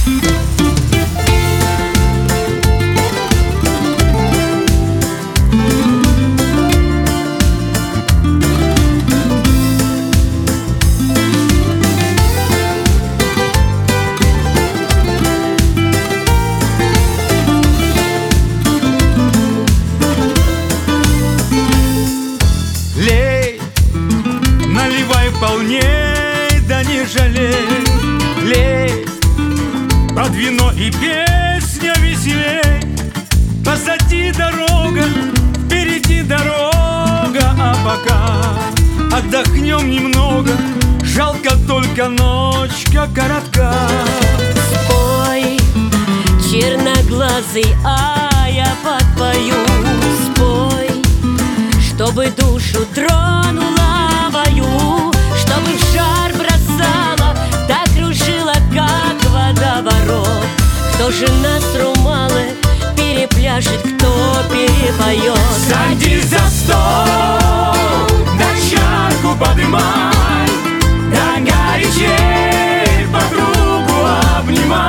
Полней, да не жалей, лей под вино и песня веселей. Позади дорога, впереди дорога, а пока отдохнем немного. Жалко только ночка коротка. Спой, черноглазый, а я подпою. Спой, чтобы душу тронула вою, чтобы в жар бросала, так кружила, как водоворот. Кто же нас румалы перепляшет, кто перепоет? Садись за стол, да чарку подымай, да горячей подругу обнимай.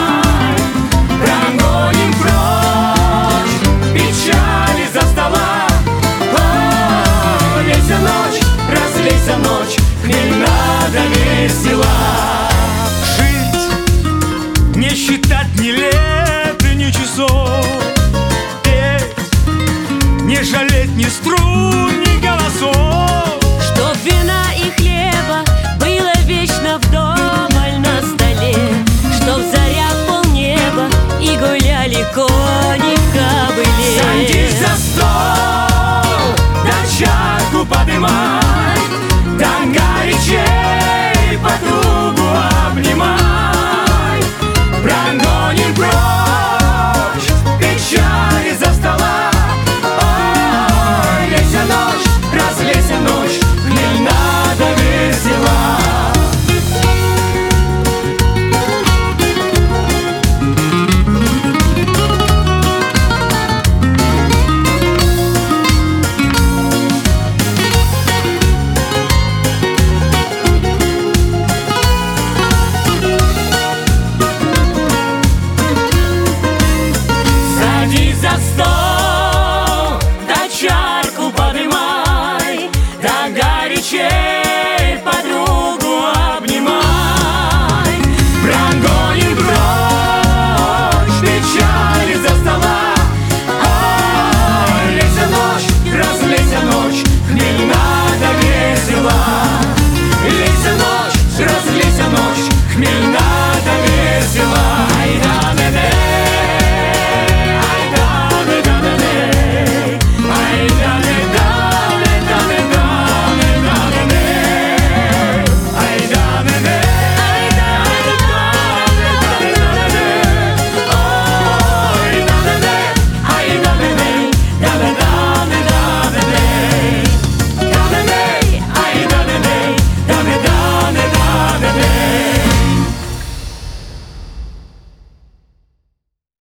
Прогоним прочь печали за стола. О, лейся ночь, разлейся ночь, хмельна да весела. Жить, не считать ни лет и ни часов, петь, не жалеть ни струн, ни голосов. Чтоб вина и хлеба было вечно вдоволь на столе, чтоб заря в полнеба и гуляли кони в кобыле. Садись за стол, да чарку подымай, да горячей подругу обнимай. Прогоним прочь печали за стола. Ой, лейся ночь, разлейся ночь, хмельна да весела. За стол, да чарку подымай, да горячей подругу обнимай. Прогоним прочь печали за стола. Ой, лейся ночь, разлейся ночь, хмельна да весела. Лейся ночь, разлейся ночь, хмельна